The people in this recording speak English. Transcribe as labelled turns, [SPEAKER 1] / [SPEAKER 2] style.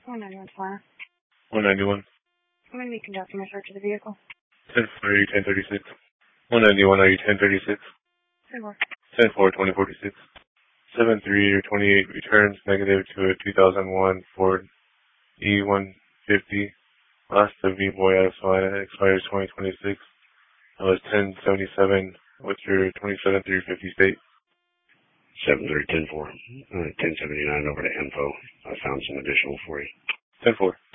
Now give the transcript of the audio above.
[SPEAKER 1] 191 Flyer.
[SPEAKER 2] 191.
[SPEAKER 1] I'm going to be conducting a search of the vehicle.
[SPEAKER 2] 10-4, are you 1036? 191, are you 1036?
[SPEAKER 1] 10-4.
[SPEAKER 2] 10-4, 2046. 7-3, or 28 returns negative to a 2001 Ford E150. Last of V-Boy out of Salina, expires 2026. That was 1077. What's your 27350 state?
[SPEAKER 3] 7-3, 10-4. 1079 over to info. I found some additional for you.
[SPEAKER 2] 10-4.